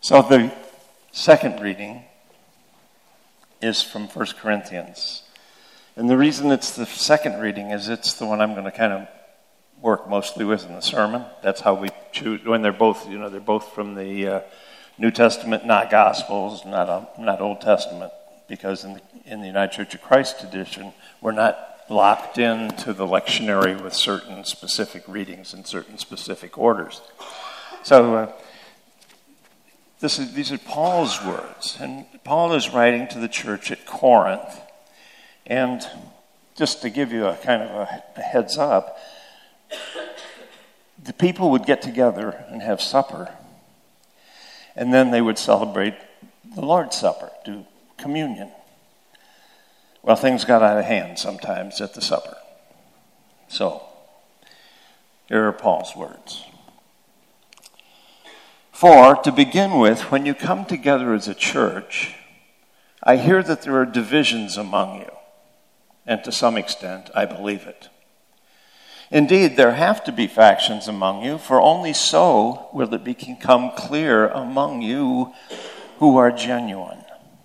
So the second reading is from 1 Corinthians. And the reason it's the second reading is it's the one I'm going to kind of work mostly with in the sermon. That's how we choose, when they're both from the New Testament, not Gospels, not Old Testament, because in the United Church of Christ tradition, we're not locked into the lectionary with certain specific readings and certain specific orders. So these are Paul's words, and Paul is writing to the church at Corinth. And just to give you a kind of a heads up, the people would get together and have supper, and then they would celebrate the Lord's Supper, do communion. Well, things got out of hand sometimes at the supper. So, here are Paul's words. For, to begin with, when you come together as a church, I hear that there are divisions among you, and to some extent, I believe it. Indeed, there have to be factions among you, for only so will it become clear among you who are genuine.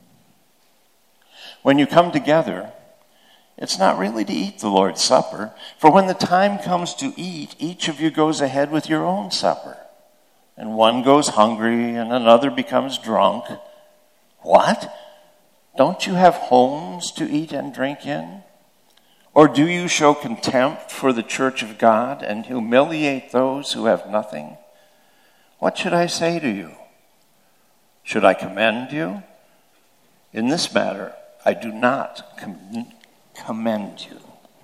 When you come together, it's not really to eat the Lord's Supper, for when the time comes to eat, each of you goes ahead with your own supper, and one goes hungry and another becomes drunk. What? Don't you have homes to eat and drink in? Or do you show contempt for the church of God and humiliate those who have nothing? What should I say to you? Should I commend you? In this matter, I do not commend you.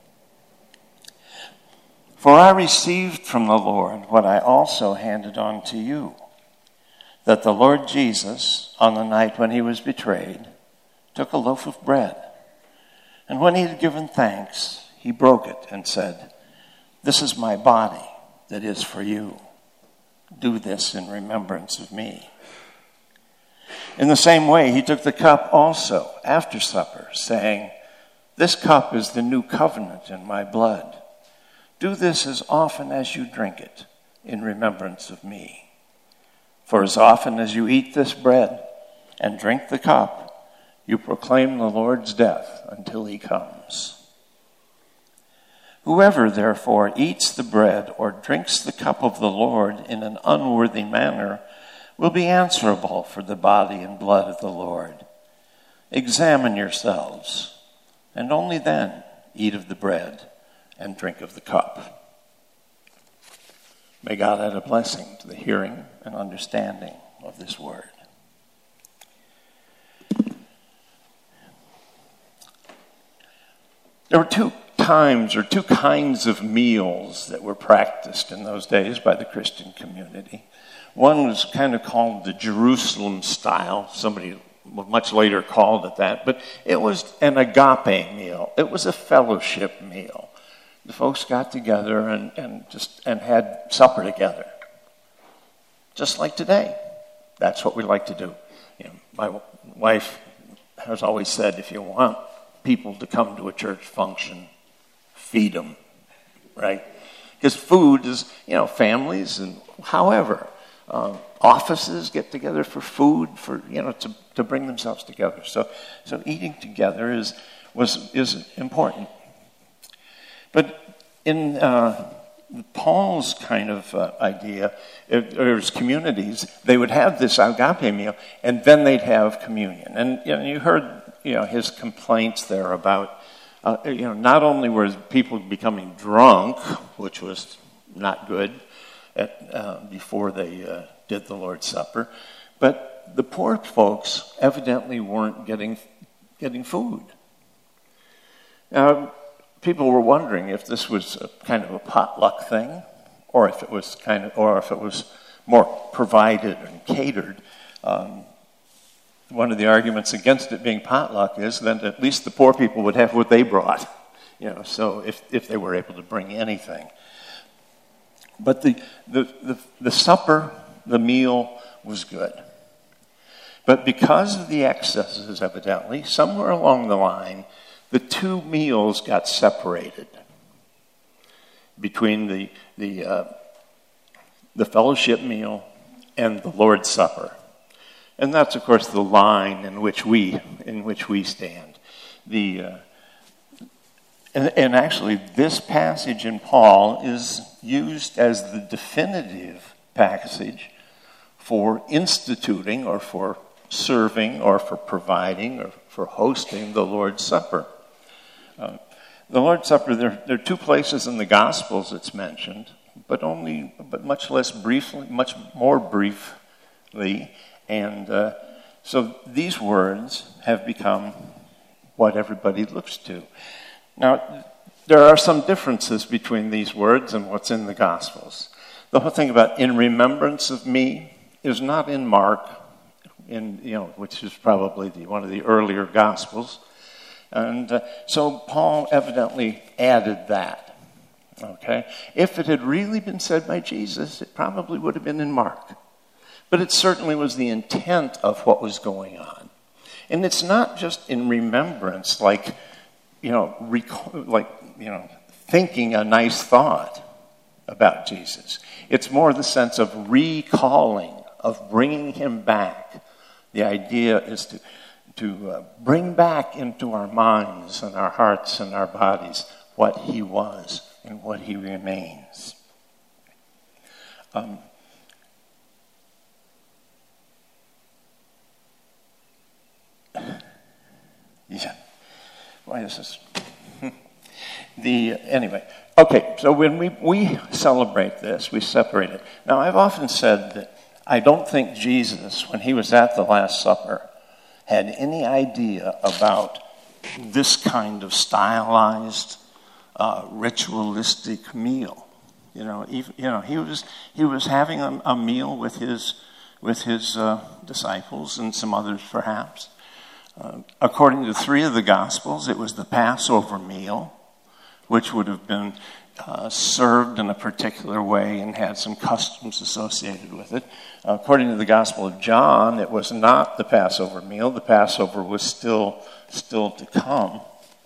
For I received from the Lord what I also handed on to you, that the Lord Jesus, on the night when he was betrayed, took a loaf of bread, and when he had given thanks, he broke it and said, "This is my body that is for you. Do this in remembrance of me." In the same way, he took the cup also after supper, saying, "This cup is the new covenant in my blood. Do this as often as you drink it in remembrance of me. For as often as you eat this bread and drink the cup, you proclaim the Lord's death until he comes. Whoever, therefore, eats the bread or drinks the cup of the Lord in an unworthy manner will be answerable for the body and blood of the Lord. Examine yourselves, and only then eat of the bread and drink of the cup." May God add a blessing to the hearing and understanding of this word. There were two kinds of meals that were practiced in those days by the Christian community. One was kind of called the Jerusalem style. Somebody much later called it that, but it was an agape meal. It was a fellowship meal. The folks got together and had supper together, just like today. That's what we like to do. My wife has always said, if you want people to come to a church function, feed them, right? Because food is, families and however, offices get together for food, to bring themselves together. So eating together is important. But in Paul's kind of idea, or his communities, they would have this agape meal, and then they'd have communion. And you heard his complaints there about, not only were people becoming drunk, which was not good before they did the Lord's Supper, but the poor folks evidently weren't getting food. Now, people were wondering if this was a kind of a potluck thing, or if it was more provided and catered. One of the arguments against it being potluck is that at least the poor people would have what they brought, so if they were able to bring anything. But the supper, the meal was good. But because of the excesses, evidently, somewhere along the line, the two meals got separated between the fellowship meal and the Lord's Supper. And that's, of course, the line in which we stand. And actually, this passage in Paul is used as the definitive passage for instituting or for serving or for providing or for hosting the Lord's Supper. The Lord's Supper, there are two places in the Gospels it's mentioned, but much more briefly. And so these words have become what everybody looks to. Now, there are some differences between these words and what's in the Gospels. The whole thing about "in remembrance of me" is not in Mark, which is probably one of the earlier Gospels. And so Paul evidently added that. Okay? If it had really been said by Jesus, it probably would have been in Mark. But it certainly was the intent of what was going on. And it's not just in remembrance, thinking a nice thought about Jesus. It's more the sense of recalling, of bringing him back. The idea is to bring back into our minds and our hearts and our bodies what he was and what he remains. Yeah. Why is this? Anyway. Okay, so when we celebrate this, we separate it. Now, I've often said that I don't think Jesus, when he was at the Last Supper, had any idea about this kind of stylized, ritualistic meal. He was having a meal with his disciples and some others, perhaps. According to 3 of the Gospels, it was the Passover meal, which would have been served in a particular way and had some customs associated with it. According to the Gospel of John, it was not the Passover meal. The Passover was still to come.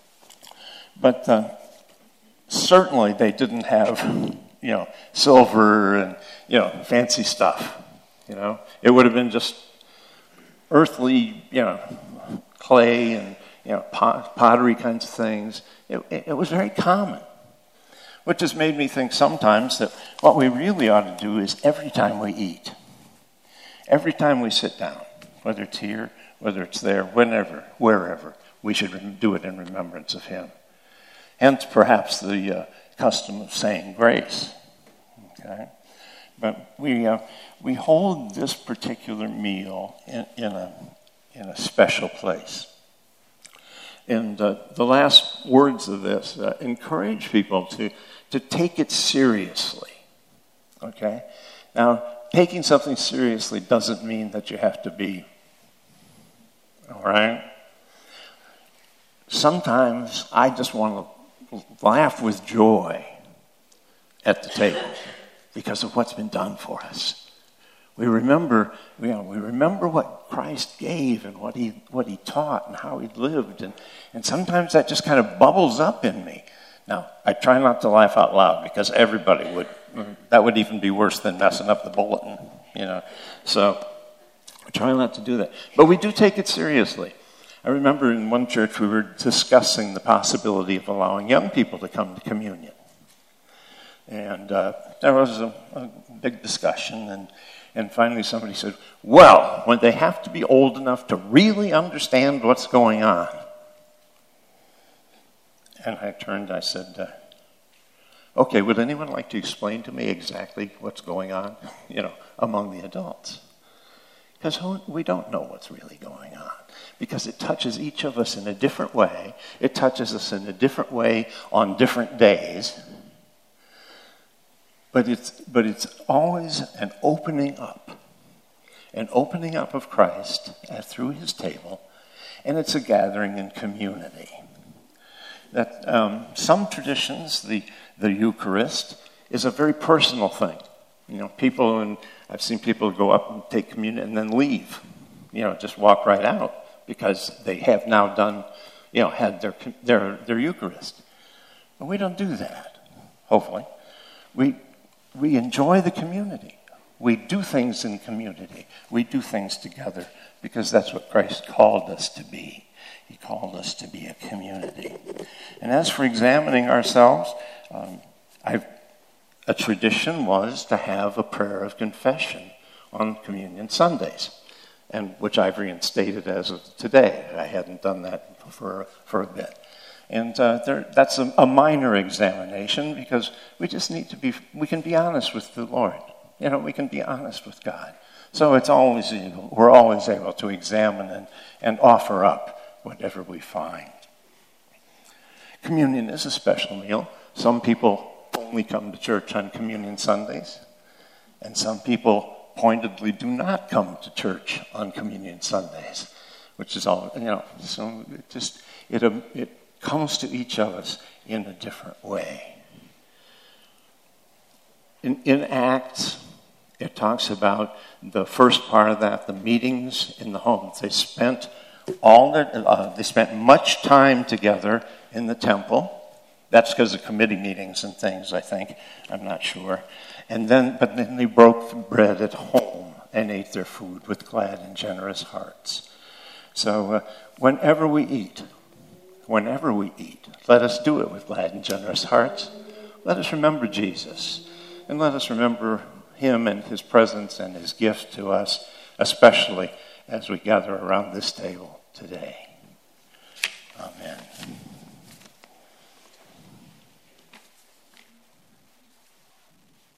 But certainly they didn't have, silver and, fancy stuff. It would have been just earthly, clay and, pottery kinds of things. It was very common, which has made me think sometimes that what we really ought to do is every time we eat, every time we sit down, whether it's here, whether it's there, whenever, wherever, we should do it in remembrance of him. Hence, perhaps the custom of saying grace. Okay, but we hold this particular meal in a special place. And the last words of this encourage people to take it seriously. Okay? Now, taking something seriously doesn't mean that you have to be, all right? Sometimes I just want to laugh with joy at the table because of what's been done for us. We remember what Christ gave and what he taught and how he lived, and sometimes that just kind of bubbles up in me. Now, I try not to laugh out loud because everybody would. That would even be worse than messing up the bulletin, So I try not to do that, but we do take it seriously. I remember in one church we were discussing the possibility of allowing young people to come to communion, and there was a big discussion and finally somebody said, well, when they have to be old enough to really understand what's going on. And I turned, I said, okay, would anyone like to explain to me exactly what's going on, among the adults? Because we don't know what's really going on. Because it touches each of us in a different way. It touches us in a different way on different days. But it's always an opening up of Christ through his table, and it's a gathering in community. That some traditions, the Eucharist, is a very personal thing. I've seen people go up and take communion and then leave, just walk right out because they have now done, had their Eucharist. But we don't do that. Hopefully, we enjoy the community. We do things in community. We do things together because that's what Christ called us to be. He called us to be a community. And as for examining ourselves, a tradition was to have a prayer of confession on Communion Sundays, and which I've reinstated as of today. I hadn't done that for a bit. And that's a minor examination, because we just need to we can be honest with the Lord. We can be honest with God. So we're always able to examine and offer up whatever we find. Communion is a special meal. Some people only come to church on Communion Sundays, and some people pointedly do not come to church on Communion Sundays, which is all, so it comes to each of us in a different way. In Acts, it talks about the first part of that, the meetings in the homes. They spent much time together in the temple. That's because of committee meetings and things, I think. I'm not sure. But then they broke the bread at home and ate their food with glad and generous hearts. So whenever we eat, let us do it with glad and generous hearts. Let us remember Jesus, and let us remember him and his presence and his gift to us, especially as we gather around this table today. Amen.